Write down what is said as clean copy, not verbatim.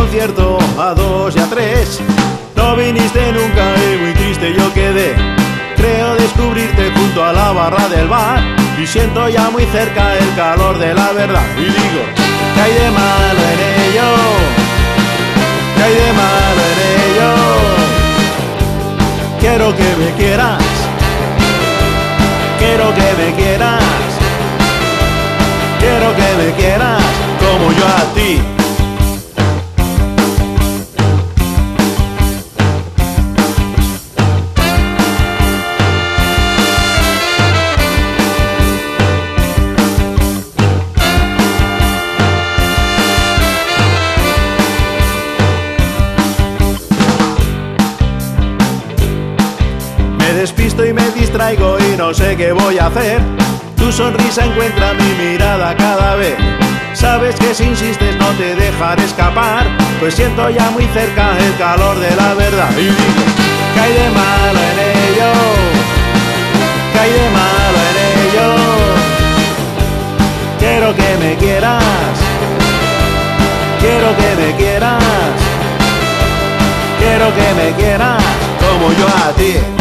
concierto a 2 y a 3. No viniste nunca y muy triste yo quedé. Creo descubrirte junto a la barra del bar y siento ya muy cerca el calor de la verdad. Y digo, ¿qué hay de malo en ello? ¿Qué hay de malo en ello? Quiero que me quieras, quiero que me quieras, quiero que me quieras como yo a ti. Me despisto y me distraigo y no sé qué voy a hacer. Tu sonrisa encuentra mi mirada cada vez. Sabes que si insistes no te dejaré escapar, pues siento ya muy cerca el calor de la verdad. Y digo, ¿qué hay de malo en ello? ¿Qué hay de malo en ello? Quiero que me quieras, quiero que me quieras, quiero que me quieras como yo a ti.